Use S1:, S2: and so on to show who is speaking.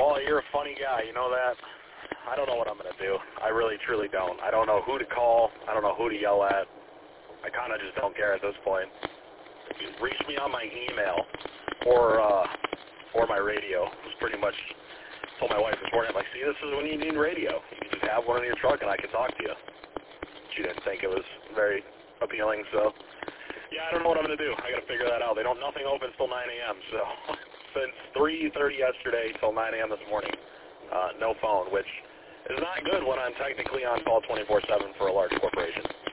S1: Well, you're a funny guy. You know that? I don't know what I'm going to do. I really, truly don't. I don't know who to call. I don't know who to yell at. I kind of just don't care at this point. You can reach me on my email or my radio. It's pretty much told my wife this morning, I'm like, see, this is when you need radio. You can just have one in your truck and I can talk to you. She didn't think it was very appealing, so yeah, I don't know what I'm going to do. I got to figure that out. Nothing opens till 9 a.m., so since 3:30 yesterday till 9 a.m. this morning, no phone, which is not good when I'm technically on call 24/7 for a large corporation.